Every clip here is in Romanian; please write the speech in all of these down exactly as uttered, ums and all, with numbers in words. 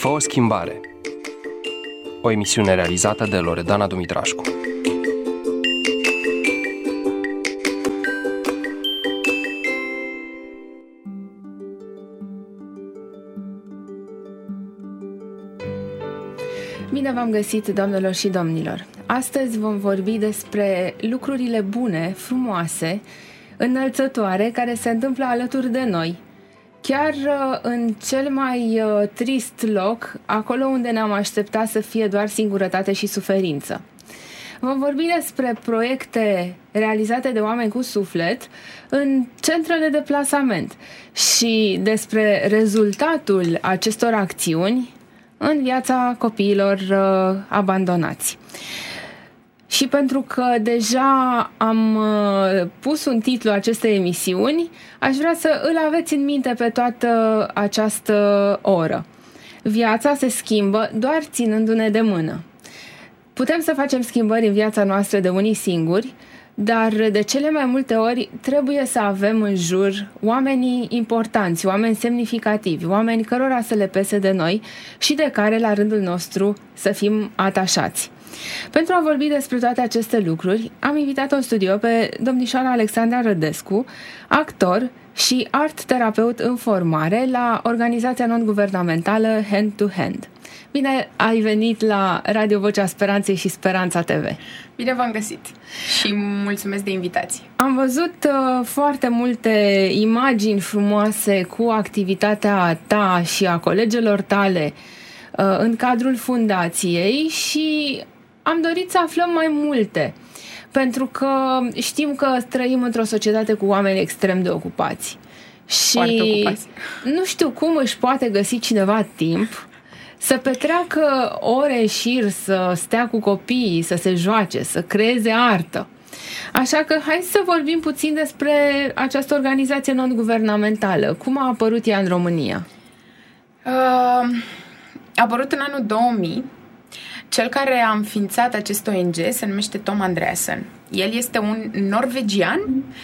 Fă o schimbare. O emisiune realizată de Loredana Dumitrașcu. Bine v-am găsit, doamnelor și domnilor! Astăzi vom vorbi despre lucrurile bune, frumoase, înălțătoare, care se întâmplă alături de noi. Chiar în cel mai trist loc, acolo unde ne-am așteptat să fie doar singurătate și suferință. Vom vorbi despre proiecte realizate de oameni cu suflet în centrele de plasament și despre rezultatul acestor acțiuni în viața copiilor uh, abandonați. Și pentru că deja am uh, pus un titlu acestei emisiuni, aș vrea să îl aveți în minte pe toată această oră. Viața se schimbă doar ținându-ne de mână. Putem să facem schimbări în viața noastră de unii singuri, dar de cele mai multe ori trebuie să avem în jur oamenii importanți, oameni semnificativi, oameni cărora să le pese de noi și de care la rândul nostru să fim atașați. Pentru a vorbi despre toate aceste lucruri, am invitat în studio pe domnișoara Alexandra Rădescu, actor și art-terapeut în formare la organizația non-guvernamentală Hand to Hand. Bine ai venit la Radio Vocea Speranței și Speranța T V. Bine v-am găsit și mulțumesc de invitație. Am văzut uh, foarte multe imagini frumoase cu activitatea ta și a colegelor tale uh, în cadrul fundației și am dorit să aflăm mai multe, pentru că știm că trăim într-o societate cu oameni extrem de ocupați. Și ocupați. Nu știu cum își poate găsi cineva timp să petreacă ore șir, să stea cu copiii, să se joace, să creeze artă. Așa că hai să vorbim puțin despre această organizație non-guvernamentală. Cum a apărut ea în România? Uh, a apărut în anul două mii. Cel care a înființat acest O N G se numește Tom Andreasen. El este un norvegian,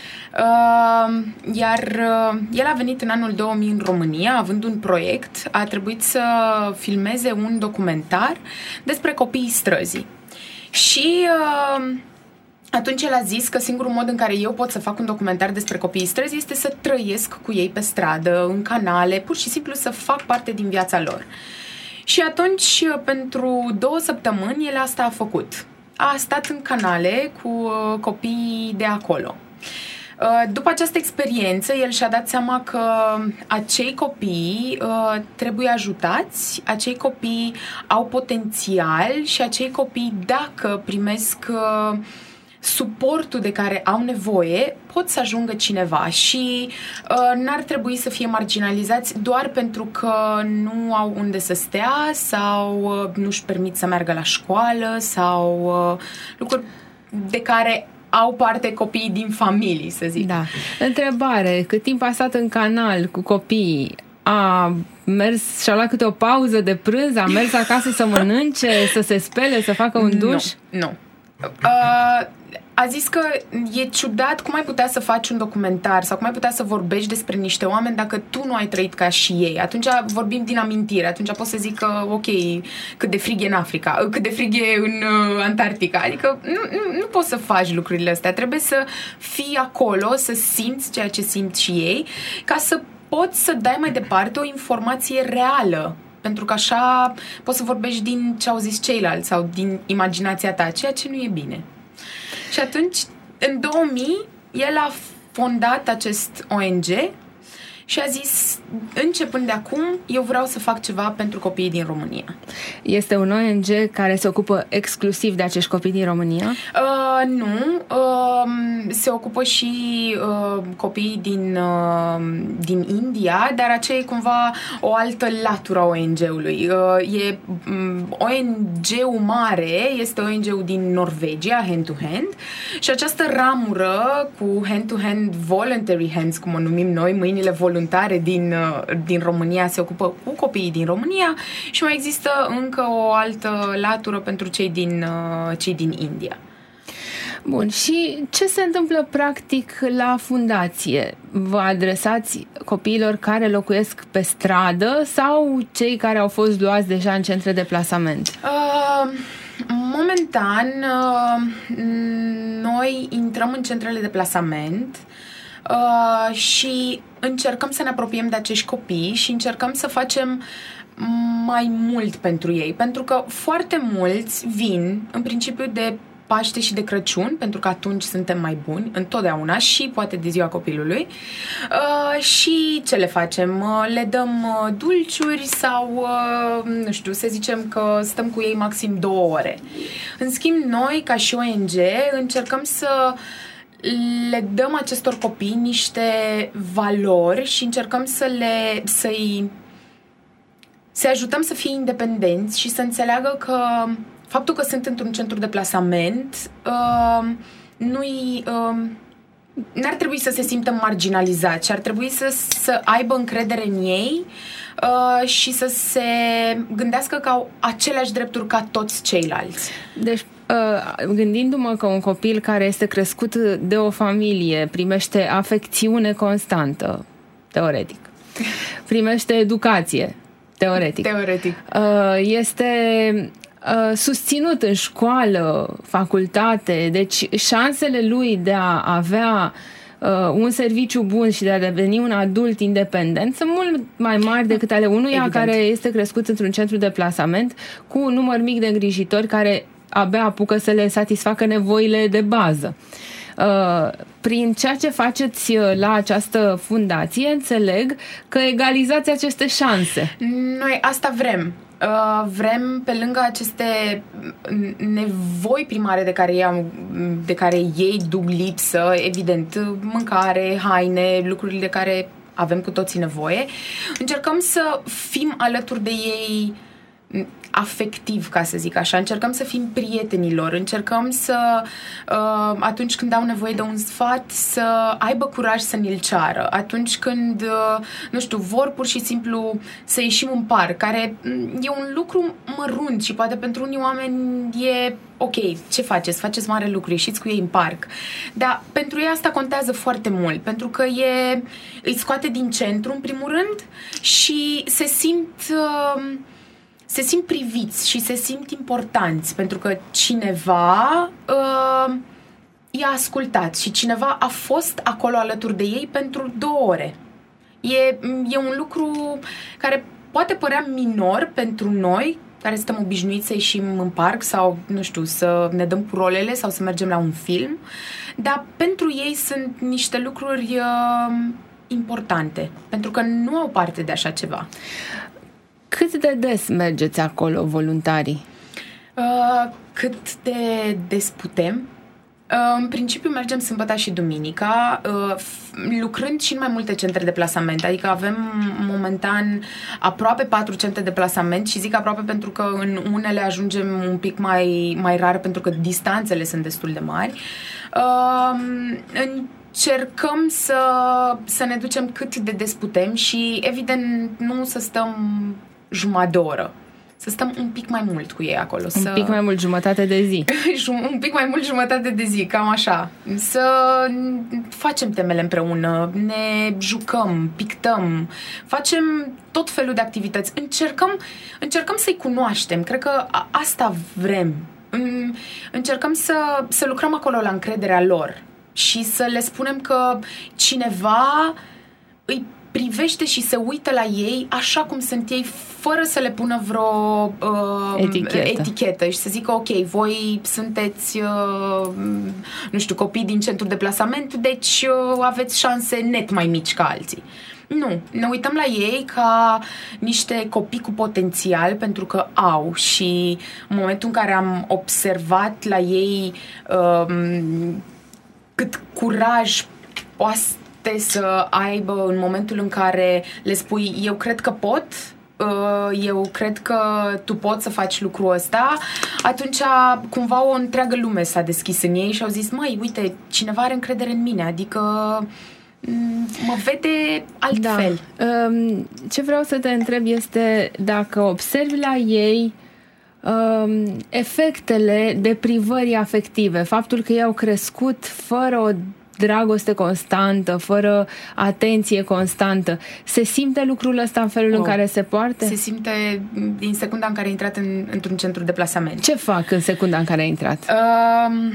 uh, iar uh, el a venit în anul două mii în România, având un proiect. A trebuit să filmeze un documentar despre copiii străzii. Și uh, atunci el a zis că singurul mod în care eu pot să fac un documentar despre copiii străzii este să trăiesc cu ei pe stradă, în canale, pur și simplu să fac parte din viața lor. Și atunci, pentru două săptămâni, el asta a făcut. A stat în canale cu uh, copiii de acolo. Uh, după această experiență, el și-a dat seama că acei copii uh, trebuie ajutați, acei copii au potențial și acei copii, dacă primesc uh, suportul de care au nevoie, pot să ajungă cineva și uh, n-ar trebui să fie marginalizați doar pentru că nu au unde să stea sau uh, nu-și permit să meargă la școală sau uh, lucruri de care au parte copiii din familii, să zic. Da. Întrebare, cât timp a stat în canal cu copiii? A mers și-a luat câte o pauză de prânz? A mers acasă să mănânce, să se spele, să facă un duș? Nu, nu. Uh, a zis că e ciudat cum ai putea să faci un documentar sau cum ai putea să vorbești despre niște oameni dacă tu nu ai trăit ca și ei. Atunci vorbim din amintire, atunci pot să zic că ok, cât de frig e în Africa, cât de frig e în uh, Antarctica, adică nu, nu, nu poți să faci lucrurile astea, trebuie să fii acolo, să simți ceea ce simt și ei, ca să poți să dai mai departe o informație reală. Pentru că așa poți să vorbești din ce au zis ceilalți sau din imaginația ta, ceea ce nu e bine. Și atunci, în două mii, el a fondat acest O N G și a zis, începând de acum, eu vreau să fac ceva pentru copiii din România. Este un O N G care se ocupă exclusiv de acești copii din România? Uh, nu. Uh, se ocupă și uh, copiii din, uh, din India, dar aceea e cumva o altă latură a O N G-ului. Uh, e, um, O N G-ul mare este O N G-ul din Norvegia, Hand to Hand, și această ramură cu Hand to Hand Voluntary Hands, cum o numim noi, mâinile voluntare din, din România, se ocupă cu copiii din România și mai există încă o altă latură pentru cei din, cei din India. Bun, și ce se întâmplă practic la fundație? Vă adresați copiilor care locuiesc pe stradă sau cei care au fost luați deja în centre de plasament? Uh, momentan, uh, noi intrăm în centrele de plasament uh, și încercăm să ne apropiem de acești copii și încercăm să facem mai mult pentru ei, pentru că foarte mulți vin în principiu de Paște și de Crăciun, pentru că atunci suntem mai buni, întotdeauna, și poate de ziua copilului. Uh, și ce le facem? Uh, le dăm uh, dulciuri sau, uh, nu știu, să zicem că stăm cu ei maxim două ore. În schimb, noi, ca și O N G, încercăm să le dăm acestor copii niște valori și încercăm să le, să-i, să-i ajutăm să fie independenți și să înțeleagă că faptul că sunt într-un centru de plasament uh, nu-i, uh, n-ar trebui să se simtă marginalizați, ar trebui să, să aibă încredere în ei uh, și să se gândească că au aceleași drepturi ca toți ceilalți. Deci, uh, gândindu-mă că un copil care este crescut de o familie primește afecțiune constantă, teoretic, primește educație, teoretic, teoretic. Uh, este susținut în școală, facultate, deci șansele lui de a avea uh, un serviciu bun și de a deveni un adult independent sunt mult mai mari decât ale unuia Evident. care este crescut într-un centru de plasament cu un număr mic de îngrijitori care abia apucă să le satisfacă nevoile de bază. Uh, prin ceea ce faceți la această fundație, înțeleg că egalizați aceste șanse. Noi asta vrem. Uh, vrem, pe lângă aceste nevoi primare de care, ei, de care ei duc lipsă, evident, mâncare, haine, lucrurile de care avem cu toții nevoie, încercăm să fim alături de ei afectiv, ca să zic așa. Încercăm să fim prietenilor, încercăm să, uh, atunci când au nevoie de un sfat, să aibă curaj să ne-l ceară. Atunci când, uh, nu știu, vor pur și simplu să ieșim în parc, care e un lucru mărunt și poate pentru unii oameni e ok, ce faceți? Faceți mare lucru, ieșiți cu ei în parc. Dar pentru ei asta contează foarte mult, pentru că e, îi scoate din centru, în primul rând, și se simt... Uh, se simt priviți și se simt importanți, pentru că cineva uh, i-a ascultat și cineva a fost acolo alături de ei pentru două ore. E, e un lucru care poate părea minor pentru noi, care suntem obișnuiți să ieșim în parc sau, nu știu, să ne dăm cu rolele sau să mergem la un film, dar pentru ei sunt niște lucruri uh, importante, pentru că nu au parte de așa ceva. Cât de des mergeți acolo, voluntarii? Uh, cât de des putem. Uh, în principiu mergem sâmbătă și duminica, uh, lucrând și în mai multe centre de plasament. Adică avem momentan aproape patru centre de plasament și zic aproape pentru că în unele ajungem un pic mai, mai rar pentru că distanțele sunt destul de mari. Uh, încercăm să, să ne ducem cât de des putem și evident nu să stăm jumătate de oră. Să stăm un pic mai mult cu ei acolo. Un să... pic mai mult, jumătate de zi. un pic mai mult, jumătate de zi, cam așa. Să facem temele împreună, ne jucăm, pictăm, facem tot felul de activități. Încercăm, încercăm să-i cunoaștem. Cred că asta vrem. Încercăm să, să lucrăm acolo la încrederea lor și să le spunem că cineva îi privește și se uită la ei așa cum sunt ei, fără să le pună vreo uh, etichetă. etichetă și să zică ok, voi sunteți uh, nu știu, copii din centru de plasament, deci uh, aveți șanse net mai mici ca alții. Nu, ne uităm la ei ca niște copii cu potențial, pentru că au, și în momentul în care am observat la ei uh, cât curaj poate să aibă în momentul în care le spui eu cred că pot, eu cred că tu poți să faci lucrul ăsta, atunci cumva o întreagă lume s-a deschis în ei și au zis, măi, uite, cineva are încredere în mine, adică mă vede altfel. Da. Ce vreau să te întreb este dacă observi la ei uh, efectele deprivării afective, faptul că ei au crescut fără o dragoste constantă, fără atenție constantă. Se simte lucrul ăsta în felul oh. în care se poartă? Se simte din secunda în care ai intrat în, într-un centru de plasament. Ce fac în secunda în care ai intrat? Um,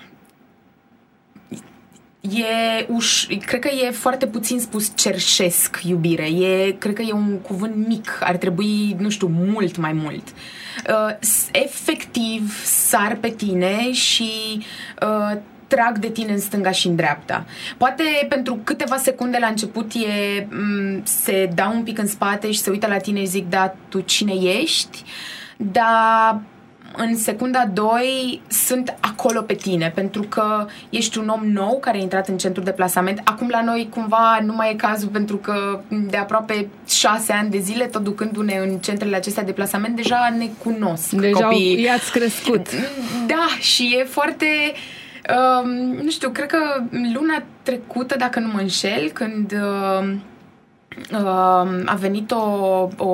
e uș, cred că e foarte puțin spus cerșesc iubire. E, cred că e un cuvânt mic. Ar trebui, nu știu, mult mai mult. Uh, efectiv sar pe tine și uh, trag de tine în stânga și în dreapta. Poate pentru câteva secunde la început e, m- se dau un pic în spate și se uită la tine și zic, da, tu cine ești? Dar în secunda doi sunt acolo pe tine, pentru că ești un om nou care a intrat în centru de plasament. Acum la noi cumva nu mai e cazul, pentru că de aproape șase ani de zile, tot ducându-ne în centrele acestea de plasament, deja ne cunosc deja copiii. Deja i-ați crescut. Da, și e foarte... Uh, nu știu, cred că luna trecută, dacă nu mă înșel, când uh, uh, a venit o, o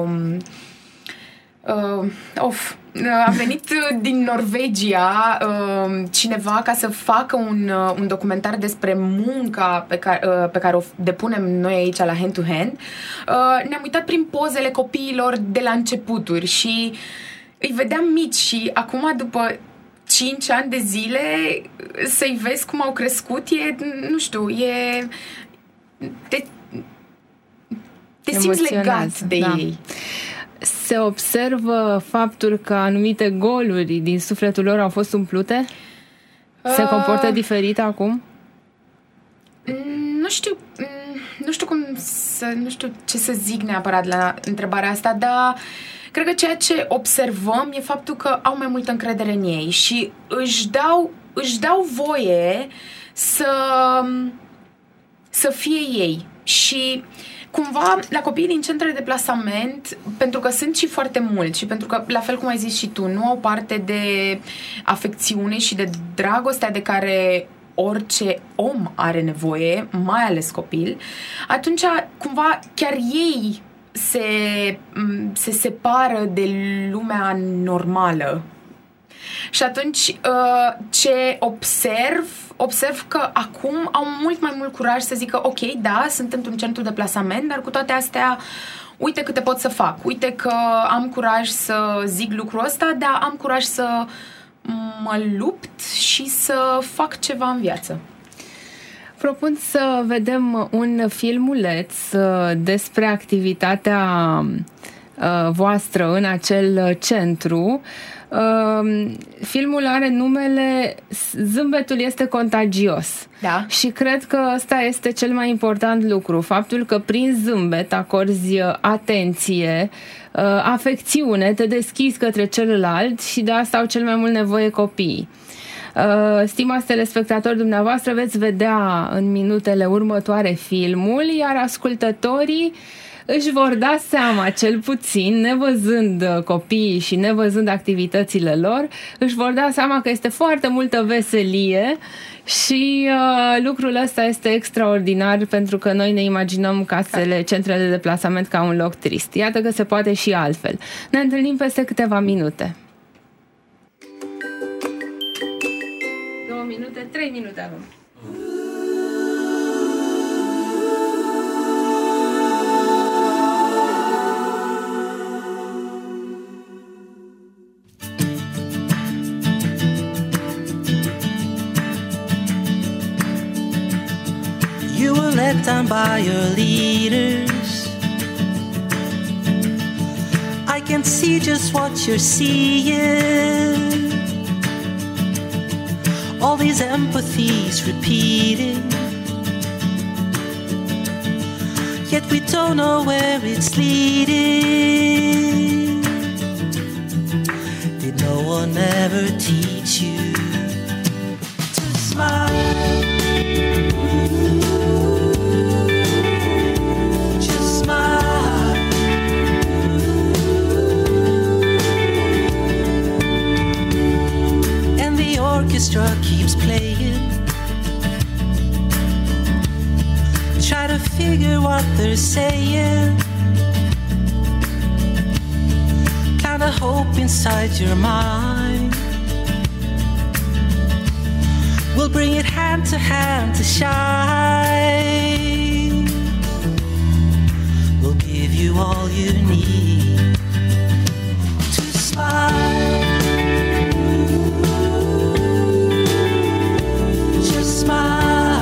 uh, of, a venit din Norvegia uh, cineva ca să facă un, uh, un documentar despre munca pe care, uh, pe care o depunem noi aici la Hand to Hand. Uh, ne-am uitat prin pozele copiilor de la începuturi și îi vedeam mici și acum, după cinci ani de zile, să-i vezi cum au crescut, e, nu știu, e... Te, te simți legat de da. ei. Se observă faptul că anumite goluri din sufletul lor au fost umplute? Se comportă uh, diferit acum? Nu știu, nu știu cum să, nu știu ce să zic neapărat la întrebarea asta, dar cred că ceea ce observăm e faptul că au mai multă încredere în ei și își dau, își dau voie să, să fie ei. Și cumva la copiii din centrele de plasament, pentru că sunt și foarte mulți și pentru că, la fel cum ai zis și tu, nu au parte de afecțiune și de dragostea de care orice om are nevoie, mai ales copil, atunci cumva chiar ei se, se separă de lumea normală. Și atunci ce observ, observ că acum au mult mai mult curaj să zică, ok, da, sunt într-un centru de plasament, dar cu toate astea, uite câte pot să fac, uite că am curaj să zic lucrul ăsta, dar am curaj să mă lupt și să fac ceva în viață. Propun să vedem un filmuleț despre activitatea voastră în acel centru. Filmul are numele Zâmbetul este contagios. Da. Și cred că ăsta este cel mai important lucru, faptul că prin zâmbet acorzi atenție, afecțiune, te deschizi către celălalt și de asta au cel mai mult nevoie copiii. Stimați telespectatori, dumneavoastră veți vedea în minutele următoare filmul, iar ascultătorii își vor da seama, cel puțin, nevăzând copiii și nevăzând activitățile lor, își vor da seama că este foarte multă veselie și uh, lucrul ăsta este extraordinar, pentru că noi ne imaginăm casele, centrele de plasament ca un loc trist. Iată că se poate și altfel. Ne întâlnim peste câteva minute. Două minute, trei minute avem. You were let down by your leaders. I can see just what you're seeing. All these empathies repeating, yet we don't know where it's leading. Did no one ever teach you to smile? Orchestra keeps playing. Try to figure what they're saying. Kinda hope hope inside your mind. We'll bring it hand to hand to shine. We'll give you all you need to smile. Just smile.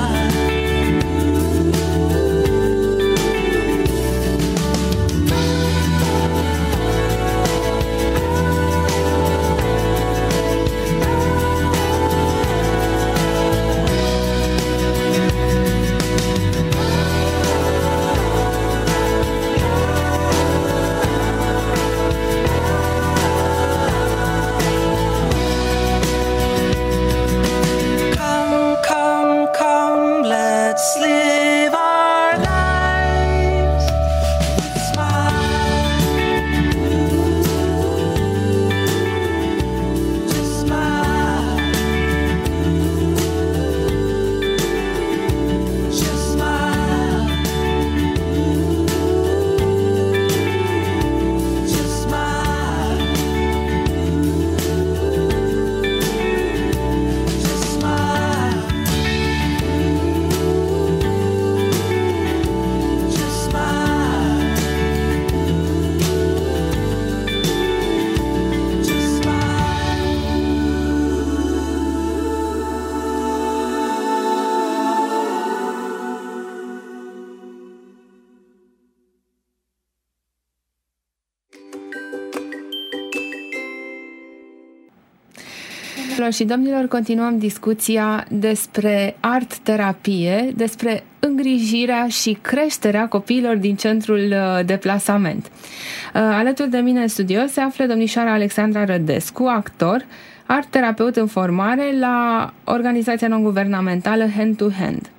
Și domnilor, continuăm discuția despre art-terapie, despre îngrijirea și creșterea copiilor din centrul de plasament. Alături de mine în studio se află domnișoara Alexandra Rădescu, actor, art-terapeut în formare la organizația non-guvernamentală Hand to Hand.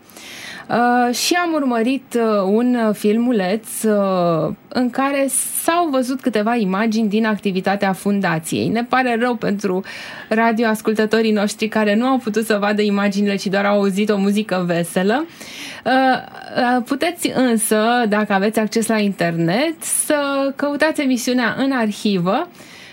Uh, și am urmărit uh, un filmuleț uh, în care s-au văzut câteva imagini din activitatea fundației. Ne pare rău pentru radioascultătorii noștri care nu au putut să vadă imaginile, ci doar au auzit o muzică veselă. Uh, uh, puteți însă, dacă aveți acces la internet, să căutați emisiunea în arhivă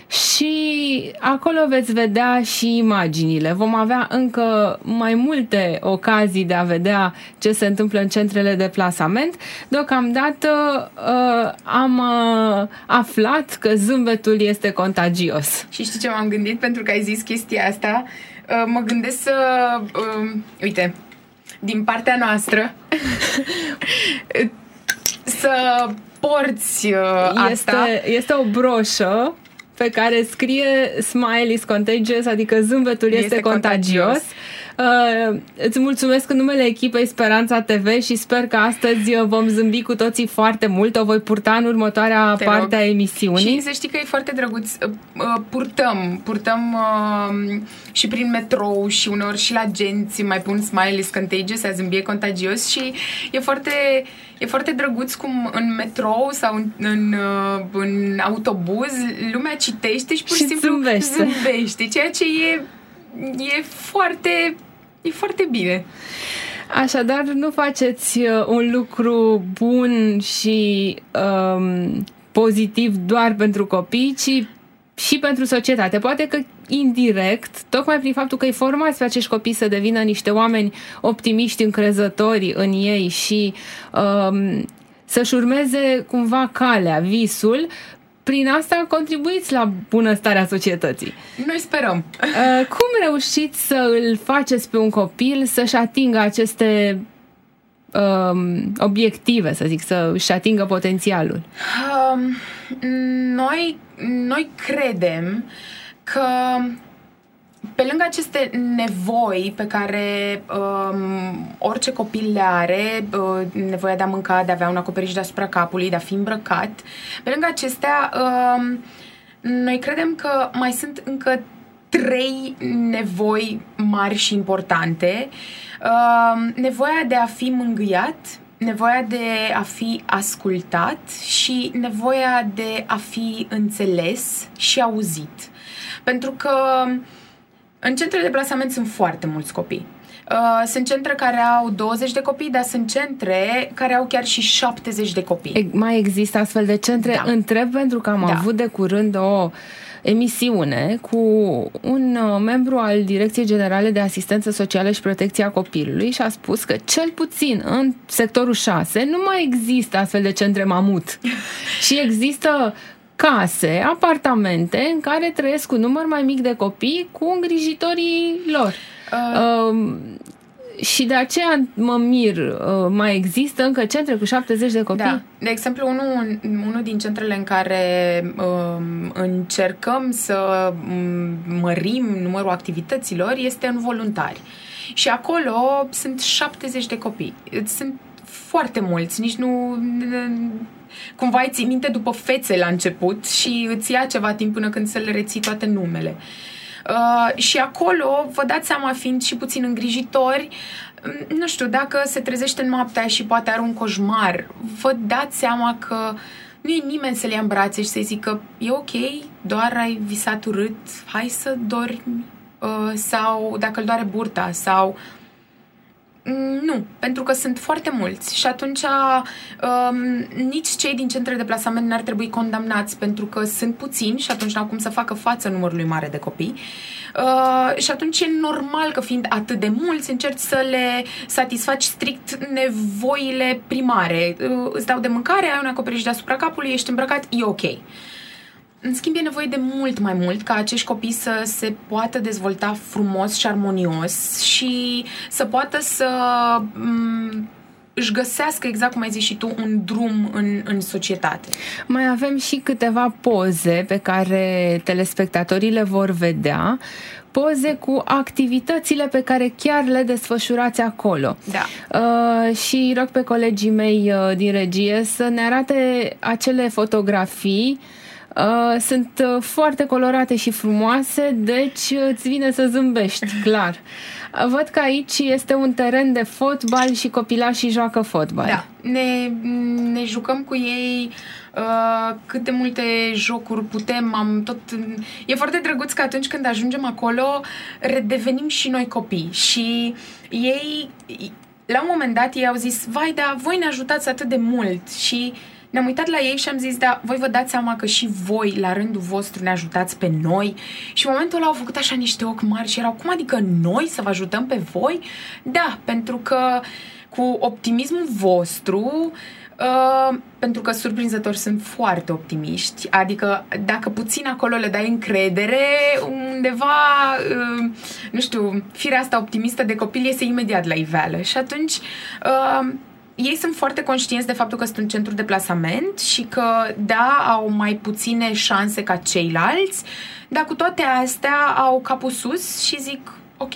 și acolo veți vedea și imaginile. Vom avea încă mai multe ocazii de a vedea ce se întâmplă în centrele de plasament. Deocamdată uh, am uh, aflat că zâmbetul este contagios. Și știi ce m-am gândit? Pentru că ai zis chestia asta, uh, mă gândesc să... Uh, uite, din partea noastră să porți uh, este, asta. Este o broșă pe care scrie Smile is contagious, adică zâmbetul este, este contagios. contagios. Uh, îți mulțumesc în numele echipei Speranța T V și sper că astăzi vom zâmbi cu toții foarte mult. O voi purta în următoarea Te parte rog. a emisiunii. Și să știi că e foarte drăguț. Uh, purtăm, purtăm uh, și prin metrou și uneori și la agenți mai pun Smile is contagious, a zâmbi e contagios și e foarte, e foarte drăguț cum în metrou sau în, în, în autobuz lumea citește și pur și, și simplu zâmbește. zâmbește, ceea ce e, e foarte... E foarte bine. Așadar, nu faceți un lucru bun și um, pozitiv doar pentru copii, ci și pentru societate. Poate că indirect, tocmai prin faptul că îi formați pe acești copii să devină niște oameni optimiști, încrezători în ei și um, să-și urmeze cumva calea, visul, prin asta contribuiți la bunăstarea societății. Noi sperăm. Uh, cum reușiți să îl faceți pe un copil să-și atingă aceste um, obiective, să zic, să își atingă potențialul? Um, noi, noi credem că pe lângă aceste nevoi pe care um, orice copil le are, uh, nevoia de a mânca, de a avea un acoperiș deasupra capului, de a fi îmbrăcat, pe lângă acestea, um, noi credem că mai sunt încă trei nevoi mari și importante. Um, nevoia de a fi mângâiat, nevoia de a fi ascultat și nevoia de a fi înțeles și auzit. Pentru că în centrele de plasament sunt foarte mulți copii. Uh, sunt centre care au douăzeci de copii, dar sunt centre care au chiar și șaptezeci de copii. E, mai există astfel de centre? Da. Întreb pentru că am da. avut de curând o emisiune cu un membru al Direcției Generale de Asistență Socială și Protecție a Copilului și a spus că cel puțin în sectorul șase nu mai există astfel de centre mamut și există case, apartamente în care trăiesc un număr mai mic de copii cu îngrijitorii lor. Uh. Uh, și de aceea mă mir, uh, mai există încă centre cu șaptezeci de copii? Da. De exemplu, unul, unul din centrele în care uh, încercăm să mărim numărul activităților este în Voluntari. Și acolo sunt șaptezeci de copii. Sunt foarte mulți, nici nu... Cumva îi ții minte după fețe la început și îți ia ceva timp până când să le reții toate numele. Uh, și acolo, vă dați seama, fiind și puțin îngrijitori, nu știu, dacă se trezește noaptea și poate are un coșmar, vă dați seama că nu e nimeni să le ia în brațe și să-i zică e ok, doar ai visat urât, hai să dormi, uh, sau dacă îl doare burta, sau... Nu, pentru că sunt foarte mulți și atunci um, nici cei din centrele de plasament n-ar trebui condamnați pentru că sunt puțini și atunci n-au cum să facă față numărului mare de copii uh, și atunci e normal că fiind atât de mulți încerci să le satisfaci strict nevoile primare. Uh, îți dau de mâncare, ai un acoperiș deasupra capului, ești îmbrăcat, e ok. În schimb, e nevoie de mult mai mult ca acești copii să se poată dezvolta frumos și armonios și să poată să m- își găsească, exact cum ai zis și tu, un drum în, în societate. Mai avem și câteva poze pe care telespectatorii le vor vedea, poze cu activitățile pe care chiar le desfășurați acolo. Da. Uh, și rog pe colegii mei uh, din regie să ne arate acele fotografii. Uh, sunt uh, foarte colorate și frumoase, deci îți vine să zâmbești, clar. Uh, văd că aici este un teren de fotbal și copilașii joacă fotbal. Da, ne, ne jucăm cu ei uh, cât de multe jocuri putem. Am tot... E foarte drăguț că atunci când ajungem acolo redevenim și noi copii și ei, la un moment dat, ei au zis, vai, dar voi ne ajutați atât de mult și ne-am uitat la ei și am zis, da, voi vă dați seama că și voi, la rândul vostru, ne ajutați pe noi. Și în momentul ăla au făcut așa niște ochi mari și erau, cum adică noi să vă ajutăm pe voi? Da, pentru că cu optimismul vostru, uh, pentru că surprinzători sunt foarte optimiști, adică dacă puțin acolo le dai încredere, undeva, uh, nu știu, firea asta optimistă de copil iese imediat la iveală. Și atunci... Uh, ei sunt foarte conștienți de faptul că sunt un centru de plasament și că, da, au mai puține șanse ca ceilalți, dar cu toate astea au capul sus și zic, ok,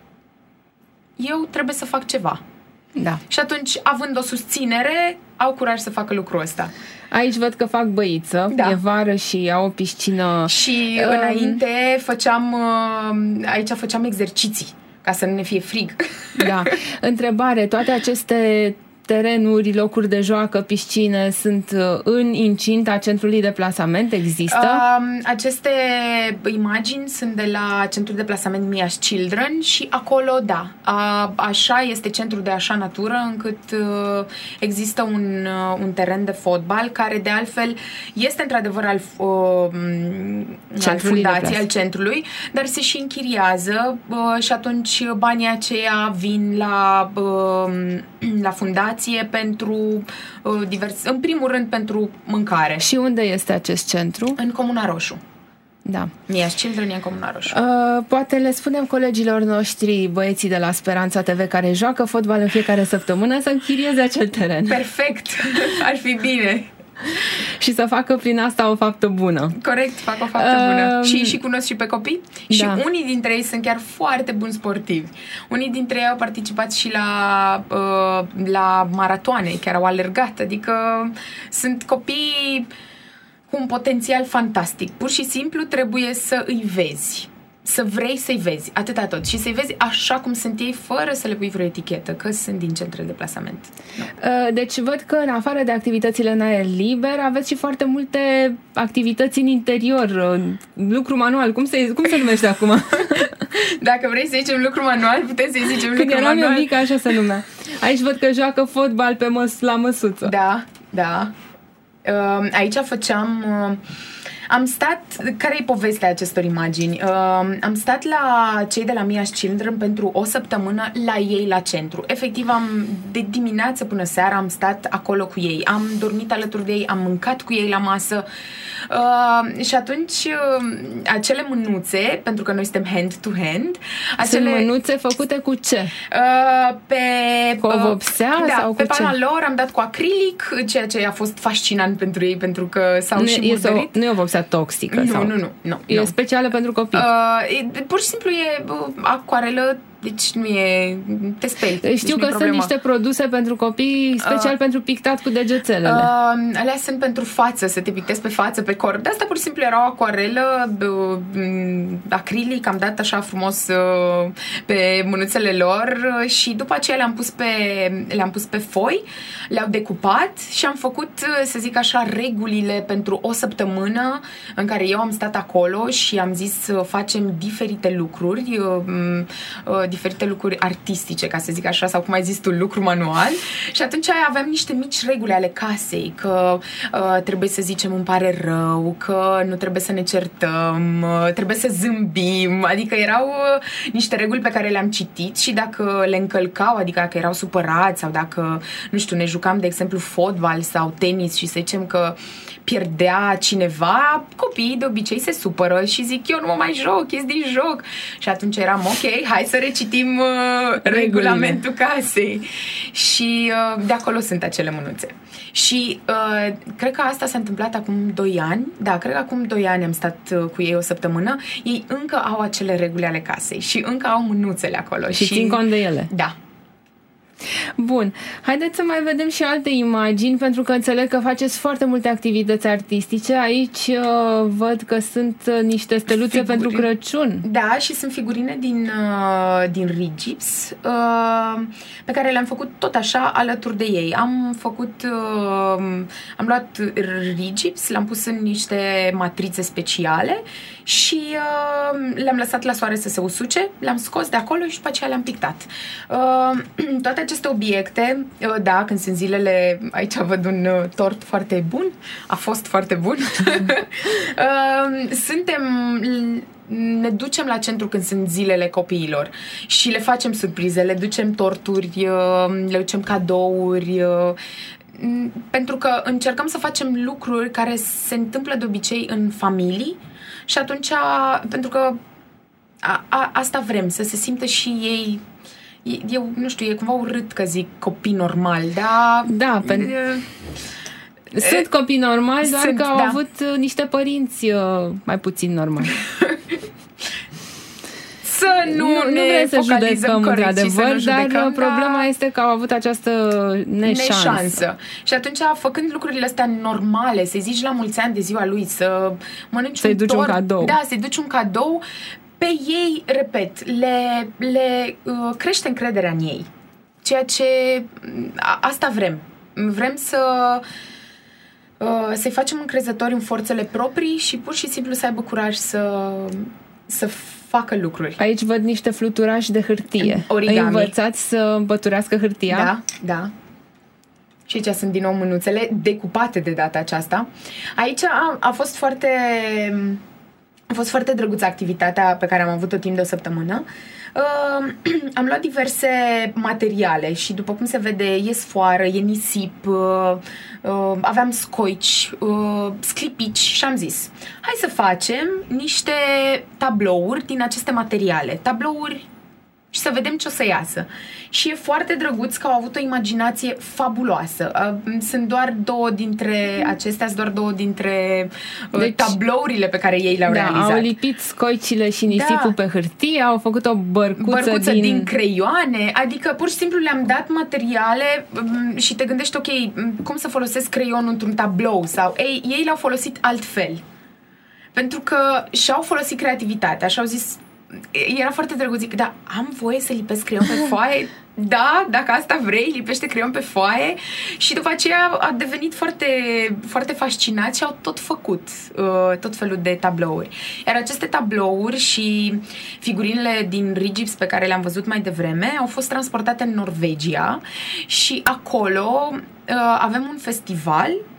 eu trebuie să fac ceva. Da. Și atunci, având o susținere, au curaj să facă lucrul ăsta. Aici văd că fac băiță, da. E vară și au o piscină. Și um... înainte făceam, aici făceam exerciții, ca să nu ne fie frig. Da. Întrebare, toate aceste terenuri, locuri de joacă, piscine sunt în incinta centrului de plasament? Există? Um, aceste imagini sunt de la centrul de plasament Mia's Children și acolo, da, a, așa este centrul de așa natură încât uh, există un, uh, un teren de fotbal care de altfel este într-adevăr al, uh, al fundației, al centrului, dar se și închiriază uh, și atunci banii aceia vin la, uh, la fundație pentru uh, divers, în primul rând pentru mâncare. Și unde este acest centru? În Comuna Roșu. Da. Mia's Children e în Comuna Roșu. Uh, poate le spunem colegilor noștri, băieții de la Speranța T V care joacă fotbal în fiecare săptămână, să închirieze acel teren. Perfect! Ar fi bine! Și să facă prin asta o faptă bună. Corect, fac o faptă uh, bună. Și, și cunosc și pe copii. Da. Și unii dintre ei sunt chiar foarte buni sportivi. Unii dintre ei au participat și la, uh, la maratoane, chiar au alergat. Adică sunt copii cu un potențial fantastic. Pur și simplu trebuie să îi vezi. Să vrei să-i vezi, atâta tot. Și să-i vezi așa cum sunt ei, fără să le pui vreo etichetă, că sunt din centrele de plasament. No. Deci văd că, în afară de activitățile în aer liber, aveți și foarte multe activități în interior. Lucru manual. Cum se, cum se numește acum? Dacă vrei să zicem lucru manual, puteți să zicem lucru manual. Când eram eu mică, așa se numea. Aici văd că joacă fotbal pe măs- la măsuță. Da, da. Aici făceam... am stat, care e povestea acestor imagini? Uh, am stat la cei de la Mia's Children pentru o săptămână la ei la centru. Efectiv, am, de dimineață până seara am stat acolo cu ei. Am dormit alături de ei, am mâncat cu ei la masă. Uh, și atunci uh, acele mânuțe, pentru că noi suntem hand-to-hand, acele sunt mânuțe făcute cu ce? Uh, pe cu o vopsea uh, da, sau pe cu pana ce? lor am dat cu acrilic, ceea ce a fost fascinant pentru ei, pentru că s-au nu, și murdărit. O, nu e o vopsea toxică? Nu, sau? nu, nu, nu. E nu. specială pentru copii? Uh, e, pur și simplu e uh, acuarelă. Deci nu e... te speli. Știu deci că sunt niște produse pentru copii special uh, pentru pictat cu degețelele. Uh, alea sunt pentru față, să te pictezi pe față, pe corp. De asta pur și simplu era o acuarelă uh, acrilic, am dat așa frumos uh, pe mânuțele lor uh, și după aceea le-am pus pe, le-am pus pe foi, le-au decupat și am făcut, uh, să zic așa, regulile pentru o săptămână în care eu am stat acolo și am zis uh, facem diferite lucruri, uh, uh, diferite lucruri artistice, ca să zic așa, sau cum ai zis tu, lucru manual. Și atunci aveam niște mici reguli ale casei, că uh, trebuie să zicem îmi pare rău, că nu trebuie să ne certăm, uh, trebuie să zâmbim, adică erau uh, niște reguli pe care le-am citit și dacă le încălcau, adică dacă erau supărați sau dacă, nu știu, ne jucam, de exemplu, fotbal sau tenis și să zicem că pierdea cineva, copiii de obicei se supără și zic eu nu mă mai joc, ies din joc. Și atunci eram ok, hai să recitim uh, regulamentul casei. Și uh, de acolo sunt acele mânuțe. Și uh, cred că asta s-a întâmplat acum doi ani. Da, cred că acum doi ani am stat uh, cu ei o săptămână. Ei încă au acele reguli ale casei și încă au mânuțele acolo. Și, și țin cont de ele. Da. Bun, haideți să mai vedem și alte imagini, pentru că înțeleg că faceți foarte multe activități artistice. Aici uh, văd că sunt uh, niște steluțe Figuri... pentru Crăciun. Da, și sunt figurine din, uh, din rigips uh, pe care le-am făcut tot așa alături de ei. Am făcut, uh, am luat rigips, l-am pus în niște matrițe speciale și uh, le-am lăsat la soare să se usuce, le-am scos de acolo și după aceea le-am pictat. Uh, toate aceste obiecte, uh, da, când sunt zilele, aici văd un uh, tort foarte bun, a fost foarte bun. uh, suntem, ne ducem la centru când sunt zilele copiilor și le facem surprize, le ducem torturi, uh, le ducem cadouri, uh, pentru că încercăm să facem lucruri care se întâmplă de obicei în familii. Și atunci, pentru că a, a, asta vrem, să se simtă și ei, eu nu știu, e cumva urât că zic copii normali, dar... Da, pentru... Sunt copii normali, doar sunt, că au da. avut niște părinți mai puțin normali. Să nu, nu, ne nu vrem să judecăm, corect, într-adevăr, să judecăm, dar problema da. este că au avut această neșansă. neșansă. Și atunci, făcând lucrurile astea normale, să-i zici la mulți ani de ziua lui, să mănânci să-i un duci tort, un cadou. Da, să-i duci un cadou, pe ei, repet, le, le uh, crește încrederea în ei. Ceea ce a, asta vrem. Vrem să uh, să-i facem încrezători în forțele proprii și pur și simplu să aibă curaj să, să facă lucruri. Aici văd niște fluturași de hârtie. Origami. Îi învățați să îmbăturească hârtia? Da, da. Și aici sunt din nou mânuțele decupate de data aceasta. Aici a, a fost foarte a fost foarte drăguță activitatea pe care am avut-o timp de o săptămână. Uh, am luat diverse materiale și după cum se vede e sfoară, e nisip, uh, uh, aveam scoici, uh, sclipici și am zis hai să facem niște tablouri din aceste materiale, tablouri și să vedem ce o să iasă. Și e foarte drăguț că au avut o imaginație fabuloasă. Sunt doar două dintre acestea, sunt doar două dintre deci, tablourile pe care ei le-au da, realizat. Au lipit scoicile și nisipul da. pe hârtie, au făcut o bărcuță, bărcuță din... din creioane, adică pur și simplu le-am dat materiale și te gândești, ok, cum să folosesc creionul într-un tablou? Sau, ei, ei l-au folosit altfel. Pentru că și-au folosit creativitatea și au zis era foarte drăguț, da, am voie să lipesc creion pe foaie? Da, dacă asta vrei, lipește creion pe foaie. Și după aceea a devenit foarte, foarte fascinat și au tot făcut uh, tot felul de tablouri. Iar aceste tablouri și figurinele din rigips pe care le-am văzut mai devreme au fost transportate în Norvegia și acolo uh, avem un festival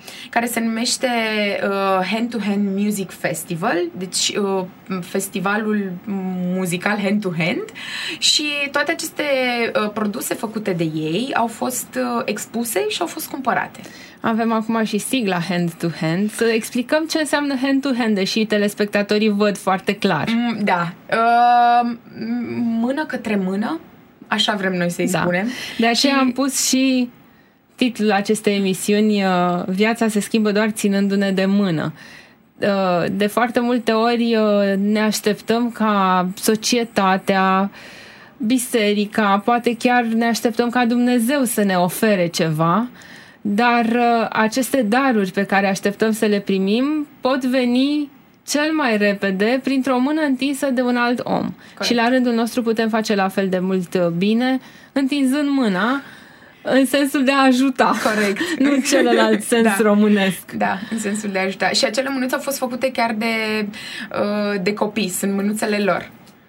care se numește uh, Hand to Hand Music Festival, deci uh, festivalul muzical Hand to Hand, și toate aceste uh, produse făcute de ei au fost uh, expuse și au fost cumpărate. Avem acum și sigla Hand to Hand. Să explicăm ce înseamnă Hand to Hand, deși telespectatorii văd foarte clar. Mm, da. Uh, mână către mână, așa vrem noi să-i da. spunem. De aceea și... am pus și titlul acestei emisiuni, Viața se schimbă doar ținându-ne de mână. De foarte multe ori ne așteptăm ca societatea, biserica, poate chiar ne așteptăm ca Dumnezeu să ne ofere ceva, dar aceste daruri pe care așteptăm să le primim pot veni cel mai repede printr-o mână întinsă de un alt om. Corect. Și la rândul nostru putem face la fel de mult bine întinzând mâna în sensul de a ajuta. Corect. Nu în celălalt sens da. românesc. Da, în sensul de a ajuta. Și acele mânuțe au fost făcute chiar de, de copii, sunt mânuțele lor.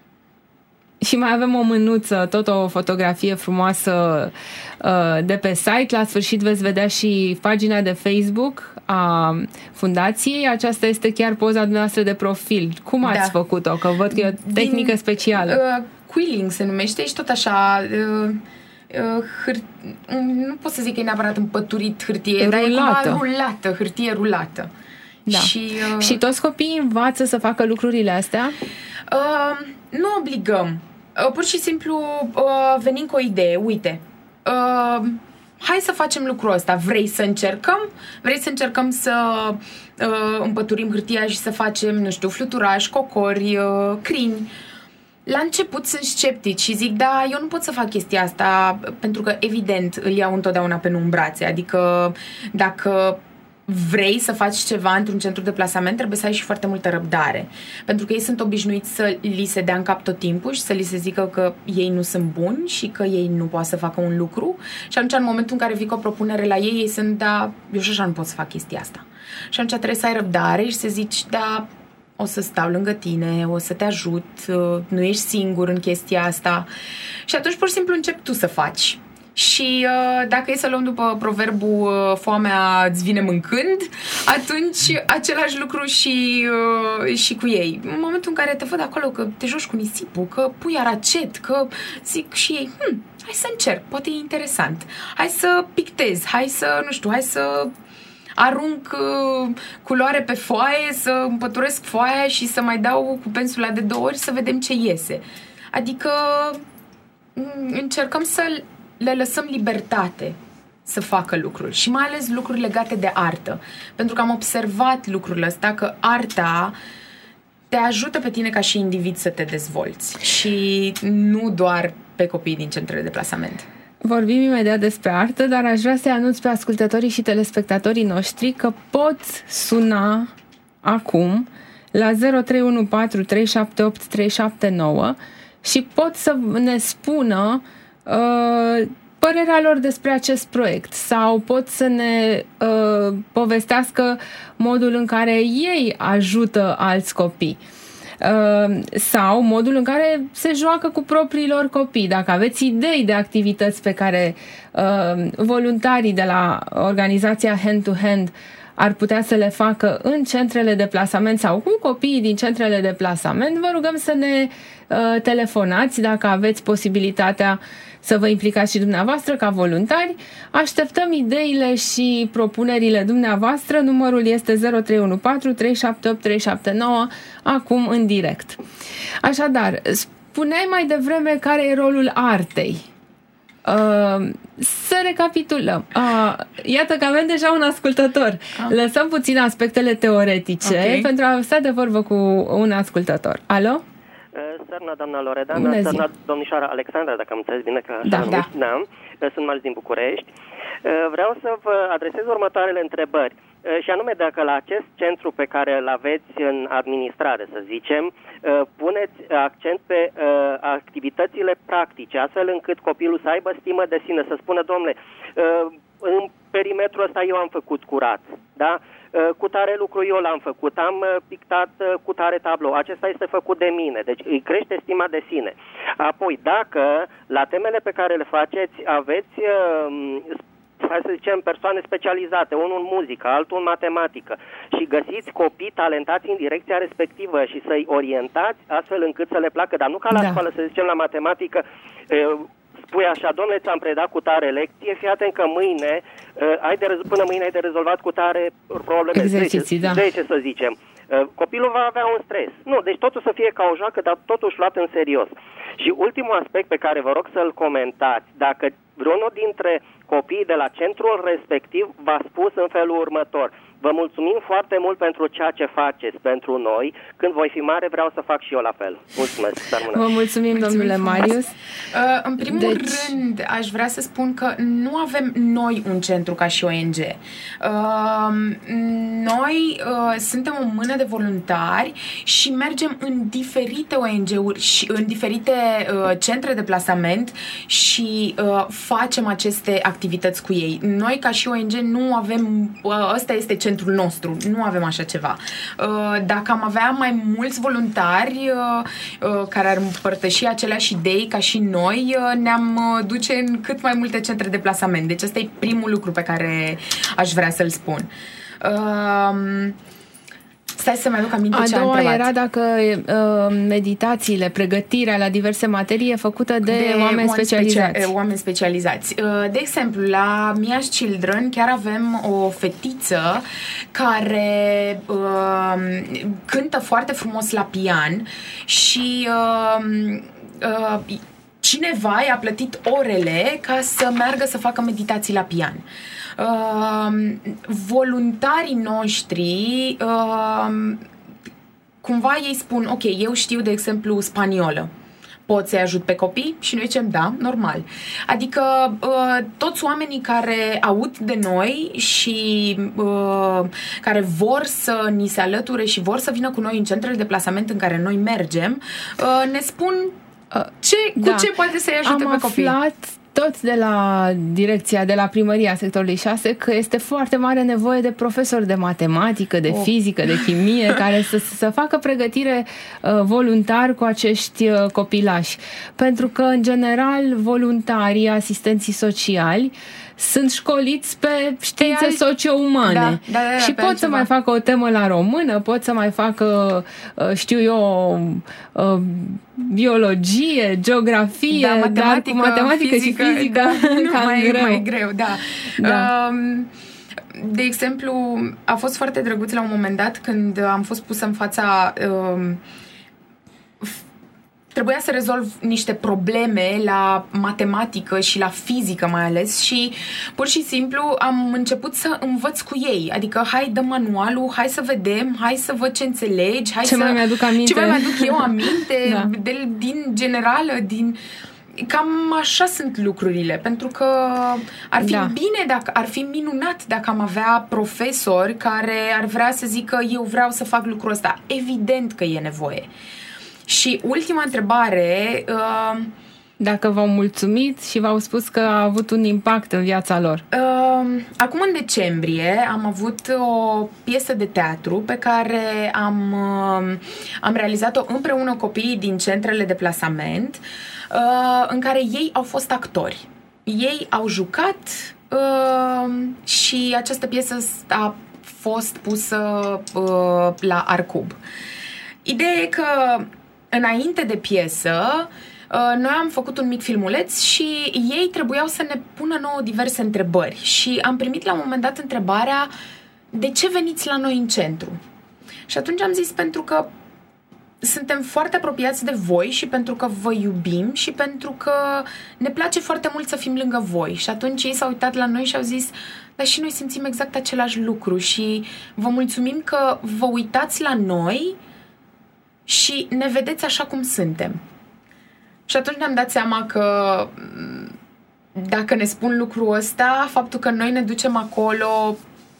Și mai avem o mânuță, tot o fotografie frumoasă de pe site. La sfârșit veți vedea și pagina de Facebook a fundației. Aceasta este chiar poza dumneavoastră de profil. Cum ați da. făcut-o? Că văd că e o tehnică Din, specială. Uh, quilling se numește și tot așa... Uh, uh, hâr- nu pot să zic că e neapărat împăturit hârtie, rulată. Dar e cumva rulată, hârtie rulată. Da. Și, uh, și toți copiii învață să facă lucrurile astea? Uh, nu obligăm. Uh, pur și simplu uh, venim cu o idee. Uite, uh, hai să facem lucrul ăsta. Vrei să încercăm? Vrei să încercăm să uh, împăturim hârtia și să facem, nu știu, fluturași, cocori, uh, crini? La început sunt sceptici și zic, da, eu nu pot să fac chestia asta, pentru că, evident, îl iau întotdeauna pe nu în brațe. Adică, dacă vrei să faci ceva într-un centru de plasament, trebuie să ai și foarte multă răbdare. Pentru că ei sunt obișnuiți să li se dea în cap tot timpul și să li se zică că ei nu sunt buni și că ei nu pot să facă un lucru. Și atunci, în momentul în care vii cu o propunere la ei, ei sunt, da, eu și așa nu pot să fac chestia asta. Și atunci trebuie să ai răbdare și să zici, da, o să stau lângă tine, o să te ajut, nu ești singur în chestia asta. Și atunci, pur și simplu, începi tu să faci. Și uh, dacă e să luăm după proverbul uh, foamea îți vine mâncând, atunci același lucru și, uh, și cu ei. În momentul în care te văd acolo că te joci cu nisipul, că pui aracet, că zic și ei, hm, hai să încerc, poate e interesant. Hai să pictez, hai să, nu știu, hai să arunc uh, culoare pe foaie, să împăturesc foaia și să mai dau cu pensula de două ori să vedem ce iese. Adică încercăm să le lăsăm libertate să facă lucruri și mai ales lucruri legate de artă. Pentru că am observat lucrul ăsta, că arta te ajută pe tine ca și individ să te dezvolți și nu doar pe copiii din centrele de plasament. Vorbim imediat despre artă, dar aș vrea să-i anunț pe ascultătorii și telespectatorii noștri că pot suna acum la zero trei unu patru trei șapte opt trei șapte nouă și pot să ne spună uh, părerea lor despre acest proiect sau pot să ne uh, povestească modul în care ei ajută alți copii. Uh, sau modul în care se joacă cu propriilor copii. Dacă aveți idei de activități pe care uh, voluntarii de la organizația Hand to Hand ar putea să le facă în centrele de plasament sau cu copiii din centrele de plasament, vă rugăm să ne uh, telefonați dacă aveți posibilitatea să vă implicați și dumneavoastră ca voluntari. Așteptăm ideile și propunerile dumneavoastră. Numărul este zero trei unu patru trei șapte opt trei șapte nouă, acum în direct. Așadar, spuneai mai devreme care e rolul artei. Uh, să recapitulăm. Uh, iată că avem deja un ascultător. Ah. Lăsăm puțin aspectele teoretice okay. pentru a sta de vorbă cu un ascultător. Alo? Sărna, doamna Loredana, sărna, domnișoara Alexandra, dacă am înțeles bine că așa da, numiți, da. da. Sunt Marius din București. Vreau să vă adresez următoarele întrebări. Și anume, dacă la acest centru pe care îl aveți în administrare, să zicem, puneți accent pe activitățile practice, astfel încât copilul să aibă stimă de sine, să spună, domnule, în perimetrul ăsta eu am făcut curat, da? Cu tare lucru eu l-am făcut, am pictat cu tare tablou, acesta este făcut de mine, deci îi crește stima de sine. Apoi, dacă la temele pe care le faceți aveți hai să zicem, persoane specializate, unul în muzică, altul în matematică, și găsiți copii talentați în direcția respectivă și să-i orientați astfel încât să le placă, dar nu ca la da. școală, să zicem, la matematică, spui așa, domnule, ți-am predat cu tare lecție, fii atent că mâine, ai de, până mâine ai de rezolvat cu tare probleme, exerciții, zece, da. zece să zicem. Copilul va avea un stres. Nu, deci totul să fie ca o joacă, dar totuși luat în serios. Și ultimul aspect pe care vă rog să-l comentați, dacă vreunul dintre copiii de la centrul respectiv v-a spus în felul următor: vă mulțumim foarte mult pentru ceea ce faceți pentru noi. Când voi fi mare, vreau să fac și eu la fel. Mulțumesc. Vă mulțumim, domnule Marius. Uh, în primul deci... rând, aș vrea să spun că nu avem noi un centru ca și O N G. Uh, noi uh, suntem o mână de voluntari și mergem în diferite O N G-uri și în diferite uh, centre de plasament și uh, facem aceste activități cu ei. Noi, ca și O N G, nu avem... Uh, ăsta este centrul nostru. Nu avem așa ceva. Dacă am avea mai mulți voluntari care ar împărtăși aceleași idei ca și noi, ne-am duce în cât mai multe centre de plasament. Deci ăsta e primul lucru pe care aș vrea să-l spun. Stai să-mi aduc aminte a ce am doua întrebat. era dacă uh, meditațiile, pregătirea la diverse materii e făcută de, de oameni specializați. Specia- oameni specializați. De exemplu, la Mia's Children chiar avem o fetiță care uh, cântă foarte frumos la pian și uh, uh, cineva i-a plătit orele ca să meargă să facă meditații la pian. Uh, voluntarii noștri uh, cumva ei spun: ok, eu știu de exemplu spaniolă, pot să-i ajut pe copii? Și noi zicem da, normal. Adică uh, toți oamenii care aud de noi și uh, care vor să ni se alăture și vor să vină cu noi în centrele de plasament în care noi mergem, uh, ne spun ce, cu da. ce poate să-i ajute Am pe copii. Am aflat tot de la direcția, de la primăria sectorului șase, că este foarte mare nevoie de profesori de matematică, de oh. fizică, de chimie, care să, să facă pregătire uh, voluntar cu acești uh, copilași. Pentru că, în general, voluntarii, asistenții sociali, sunt școliți pe științe socio-umane. Da, da, da, și pot să mai facă o temă la română, pot să mai facă, știu eu, biologie, geografie, da, matematică, dar cu matematică fizică, și fizică da, mai greu. mai greu. Da. Da. Um, de exemplu, a fost foarte drăguț la un moment dat când am fost pusă în fața... Um, trebuia să rezolv niște probleme la matematică și la fizică mai ales și pur și simplu am început să învăț cu ei. Adică hai, dă manualul, hai să vedem, hai să văd ce înțelegi, hai ce să... mai mi-aduc aminte. Ce mai mi-aduc eu aminte da. de, din generală, din... Cam așa sunt lucrurile, pentru că ar fi da. bine, dacă ar fi minunat dacă am avea profesori care ar vrea să zică eu vreau să fac lucrul ăsta. Evident că e nevoie. Și ultima întrebare... Uh, Dacă v-au mulțumit și v-au spus că a avut un impact în viața lor. Uh, acum în decembrie am avut o piesă de teatru pe care am, uh, am realizat-o împreună cu copiii din centrele de plasament, uh, în care ei au fost actori. Ei au jucat uh, și această piesă a fost pusă uh, la Arcub. Ideea e că înainte de piesă, noi am făcut un mic filmuleț și ei trebuiau să ne pună nouă diverse întrebări. Și am primit la un moment dat întrebarea: de ce veniți la noi în centru? Și atunci am zis: pentru că suntem foarte apropiați de voi și pentru că vă iubim și pentru că ne place foarte mult să fim lângă voi. Și atunci ei s-au uitat la noi și au zis: dar și noi simțim exact același lucru și vă mulțumim că vă uitați la noi și ne vedeți așa cum suntem. Și atunci ne-am dat seama că dacă ne spun lucrul ăsta, faptul că noi ne ducem acolo